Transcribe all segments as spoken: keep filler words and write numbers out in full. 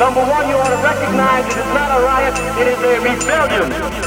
Number one, you ought to recognize it is not a riot, it is a rebellion.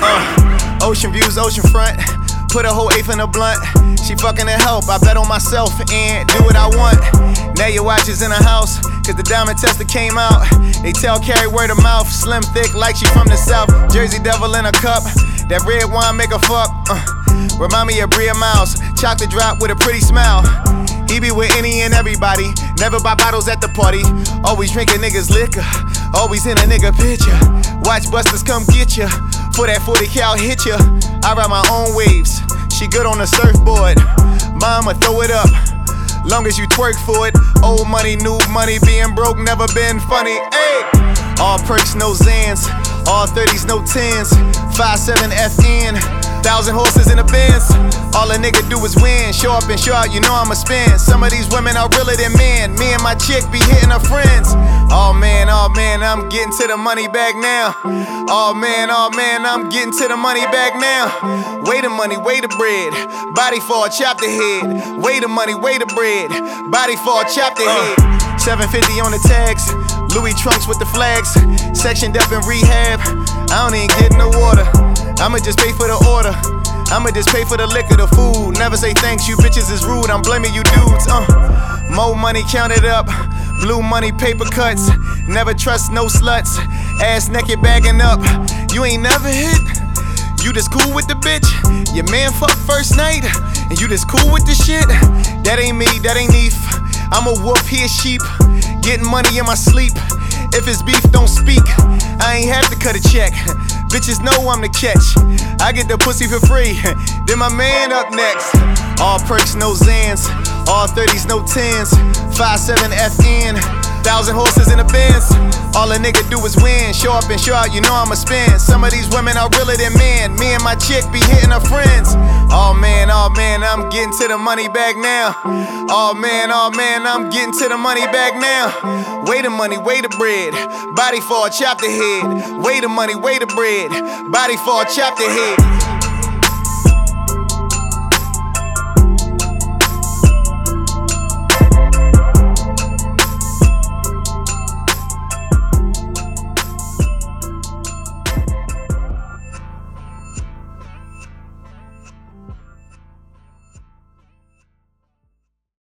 Uh, ocean views, ocean front. Put a whole eighth in a blunt. She fucking to help, I bet on myself and do what I want. Now your watch is in the house, cause the diamond tester came out. They tell Carrie word of mouth, slim thick like she from the south. Jersey devil in a cup, that red wine make her fuck. uh, Remind me of Bria Miles, chocolate drop with a pretty smile. He be with any and everybody, never buy bottles at the party. Always drinking niggas liquor, always in a nigga picture. Watch busters come get ya, for that forty cal hit ya. I ride my own waves, she good on the surfboard. Mama throw it up, long as you twerk for it. Old money, new money, being broke never been funny. Ayy, all perks, no Zans, all thirties, no tens. five seven F N, thousand horses in the Benz. All a nigga do is win, show up and show out, you know I'ma spend. Some of these women are realer than men, me and my chick be hitting her friends. Oh man, oh man, I'm getting to the money back now. Oh man, oh man, I'm getting to the money back now. Way the money, way the bread, body fall, chop the head. Way the money, way the bread, body fall, chop the head. seven fifty on the tags, Louis trunks with the flags. Sectioned up in rehab, I don't even get no water. I'ma just pay for the order, I'ma just pay for the liquor, the food. Never say thanks, you bitches is rude, I'm blaming you dudes. uh More money counted up, blue money, paper cuts. Never trust no sluts, ass naked bagging up. You ain't never hit, you just cool with the bitch. Your man fuck first night, and you just cool with the shit. That ain't me, that ain't Neef, I'ma whoop his sheep. Getting money in my sleep, if it's beef don't speak. I ain't have to cut a check, bitches know I'm the catch. I get the pussy for free, then my man up next. All perks, no Zans, all thirties, no tens. five seven F N, thousand horses in the Benz. All a nigga do is win, show up and show out, you know I'ma spend. Some of these women are realer than men, me and my chick be hitting her friends. Oh man, oh man, I'm getting to the money back now. Oh man, oh man, I'm getting to the money back now. Way the money, way the bread, body fall, chop the head. Way the money, way the bread, body fall, chop the head.